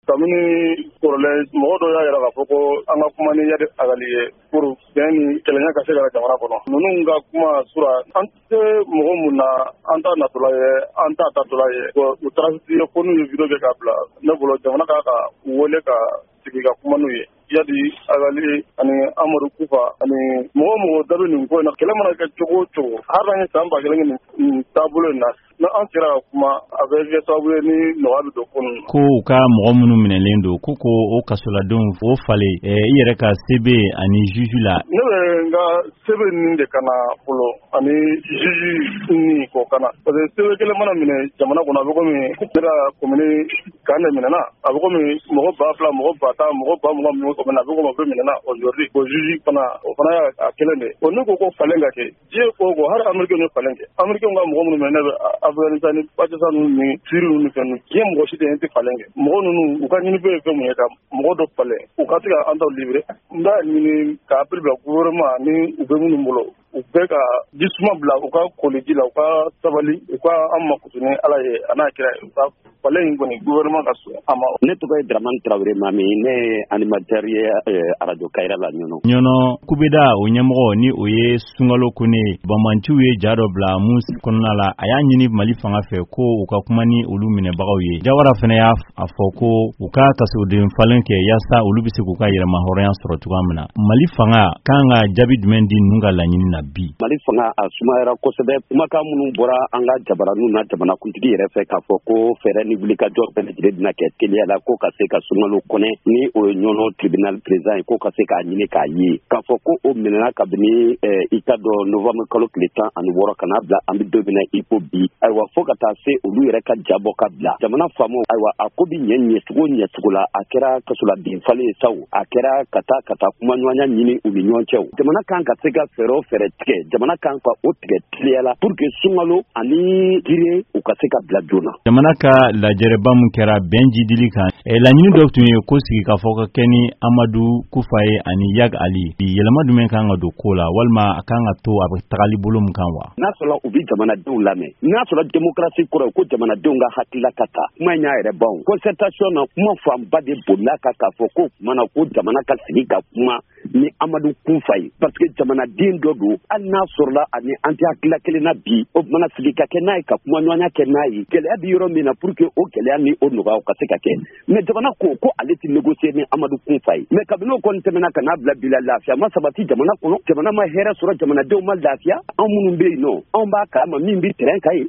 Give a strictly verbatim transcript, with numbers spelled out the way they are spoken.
kabini kɔrɔlen mɔgɔ dɔ y'a yɛrɛ k'a fɔ ko an ka kuma ni yadi agali ye pour bɛn ni kɛlɛɲɛ ka se ka jamana kɔnɔ ninnu ka kuma sura an tɛ mɔgɔ mun na an t'a natɔla ye an t'a tatɔla ye u taara ye ko n'u ye video kɛ k'a bila ne bolo jamana k'a ka wele ka sigi ka kuma n'u ye yadi agali ani amadu kufa ani mɔgɔ mɔgɔ da bɛ nin ko in na kɛlɛ mana kɛ cogo o cogo hali an ye san ba kelen nin taabolo in na na an sera ka kuma a bɛ kɛ sababu ye ni nɔgɔya bɛ don ko ninnu ko u ka mɔgɔ minnu minɛlen don ko ko o kasoladenw o falen i yɛrɛ ka sebe ani juge la ne bɛ n ka sebe nin de kana fɔlɔ ani juge ni k'o kana parce que sebe kelen mana minɛ jamana kɔnɔ a bɛ komi ne ka komini kan de minɛna a bɛ komi mɔgɔ ba fila mɔgɔ ba tan mɔgɔ ba mugan minnu ko a bɛ komi a bɛ minɛna aujourd'hui o juge fana o fana y'a kelen de o ne ko ko falen ka kɛ diɲɛ ko ko hali américain ye falen kɛ américain ka mɔgɔ minnu minɛ ne bɛ Afghanistan ni Pakistan ni Syrie ni fɛn ninnu diɲɛ mɔgɔ si tɛ yen tɛ falen kɛ mɔgɔ ninnu u ka ɲini bɛ fɛn mun ye ka mɔgɔ dɔ falen u ka se ka an taw libéré n b'a ɲini k'a appel bila gouvernement ni u bɛ minnu bolo u bɛɛ ka jisuma bila u ka koliji la u ka sabali u ka an makutu ni ala ye a n'a kira u ka falen in kɔni gouvernement ka sɔn a ma. Ne tɔgɔ ye Dramane Traoré Mami ne ye animateur ye radio Kayira la ɲɔnɔ. ɲɔnɔ kubeda o ɲɛmɔgɔ ni o ye Sunkalo Kone Bamantiw ye ja dɔ bila mun kɔnɔna la a y'a ɲini Mali fanga fɛ ko u ka kuma ni olu minɛbagaw ye. Jawara fana y'a fɔ ko u ka kasoden falen kɛ yaasa olu bɛ se k'u ka yɛrɛma hɔrɔnya sɔrɔ cogoya min na. Mali fanga kan ka jaabi jumɛn di ninnu ka laɲini na bi? Mali fanga a sumayara kosɛbɛ kumakan minnu bɔra an ka jabaraniw na jamanakuntigi yɛrɛ fɛ k'a fɔ ko fɛɛrɛ ni wulikajɔ bɛɛ lajɛlen bɛna kɛ teliya la ko ka se ka Sunkalo Kone ni o ye ɲɔnɔ tribunal président ye ko ka se k'a ɲini k'a ye k'a fɔ ko o minɛna kabini i ka dɔn novembre kalo tile tan ani wɔɔrɔ ka n'a bila an bɛ don min na i ko bi ayiwa fo ka taa se olu yɛrɛ ka jabɔ ka bila jamana faamaw ayiwa a ko bi ɲɛ ɲɛcogo ɲɛcogo la a kɛra kasoladen falen ye sawo a kɛra ka taa ka taa kumaɲɔgɔnya ɲini u ni ɲɔgɔn cɛ jamana kan ka se ka fɛɛrɛ o fɛɛrɛ tigɛ jamana kan ka o tigɛ teliya la pour que Sunkalo ani Gire u ka se ka bila joona. Jamana ka lajɛrɛba mun kɛra bɛn jidili kan laɲini dɔ tun ye ko sigi ka fɔ ka kɛ ni Amadu Kufa ye ani Yag Ali yɛlɛma jumɛn kan ka don ko la walima a kan ka to a bɛ tagali bolo mun kan wa? N'a sɔrɔ u bɛ jamanadenw lamɛn n'a sɔrɔ démocratie kɔrɔ ko jamanadenw ka hakilila ka ta kuma in y'a yɛrɛ ban concertation na kuma fanba de bolila ka k'a fɔ ko kumana ko jamana ka sigi ka kuma ni Amadu Kufa ye parce que jamanaden dɔ don hali n'a sɔrɔla ani an tɛ hakilila kelen na bi o mana sigi ka kɛ n'a ye ka kuma ɲɔgɔnya kɛ n'a ye gɛlɛya bɛ yɔrɔ min na pour que o gɛlɛya ni o nɔgɔya ka se ka kɛ mais jamana ko ko ale tɛ négocier ni Amadu Kufa ye mais kabini o kɔni tɛmɛna ka n'a bila bi la lafiya ma sabati jamana kɔnɔ jamana ma hɛrɛ sɔrɔ jamanadenw ma lafiya anw minnu bɛ yen nɔ anw b'a kalama min bɛ terrain kan ye